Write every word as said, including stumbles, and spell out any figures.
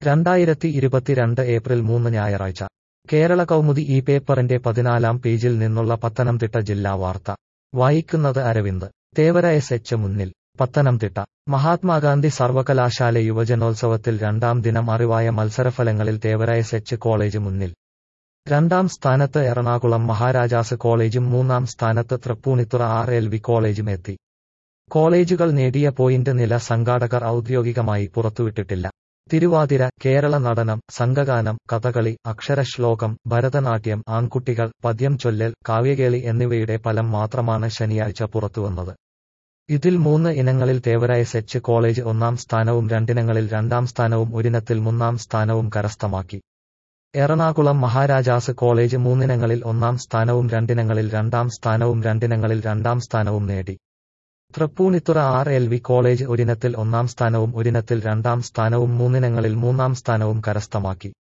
രണ്ടായിരത്തി ഇരുപത്തിരണ്ട് ഏപ്രിൽ മൂന്ന് ഞായറാഴ്ച കേരള കൗമുദി ഈ പേപ്പറിന്റെ പതിനാലാം പേജിൽ നിന്നുള്ള പത്തനംതിട്ട ജില്ലാ വാർത്ത വായിക്കുന്നത് അരവിന്ദ്. തേവര എസ് എച്ച് മുന്നിൽ. പത്തനംതിട്ട മഹാത്മാഗാന്ധി സർവകലാശാല യുവജനോത്സവത്തിൽ രണ്ടാം ദിനം അറിവായ മത്സരഫലങ്ങളിൽ തേവര എസ് എച്ച് കോളേജ് മുന്നിൽ. രണ്ടാം സ്ഥാനത്ത് എറണാകുളം മഹാരാജാസ് കോളേജും മൂന്നാം സ്ഥാനത്ത് തൃപ്പൂണിത്തുറ ആർ എൽ വി കോളേജും എത്തി. കോളേജുകൾ നേടിയ പോയിന്റ് നില സംഘാടകർ ഔദ്യോഗികമായി പുറത്തുവിട്ടിട്ടില്ല. തിരുവാതിര, കേരള നടനം, സംഘഗാനം, കഥകളി, അക്ഷരശ്ലോകം, ഭരതനാട്യം, ആൺകുട്ടികൾ, പദ്യം ചൊല്ലൽ, കാവ്യകേളി എന്നിവയുടെ ഫലം മാത്രമാണ് ശനിയാഴ്ച പുറത്തുവന്നത്. ഇതിൽ മൂന്ന് ഇനങ്ങളിൽ തേവര എസ് എച്ച് കോളേജ് ഒന്നാം സ്ഥാനവും രണ്ടിനങ്ങളിൽ രണ്ടാം സ്ഥാനവും ഒരിനത്തിൽ മൂന്നാം സ്ഥാനവും കരസ്ഥമാക്കി. എറണാകുളം മഹാരാജാസ് കോളേജ് മൂന്നിനങ്ങളിൽ ഒന്നാം സ്ഥാനവും രണ്ടിനങ്ങളിൽ രണ്ടാം സ്ഥാനവും രണ്ടിനങ്ങളിൽ രണ്ടാം സ്ഥാനവും നേടി. Thrippunithura R L V college ഒരിനത്തിൽ ഒന്നാം സ്ഥാനവും ഒരിനത്തിൽ രണ്ടാം സ്ഥാനവും മൂന്നിനങ്ങളിൽ മൂന്നാം സ്ഥാനവും കരസ്ഥമാക്കി.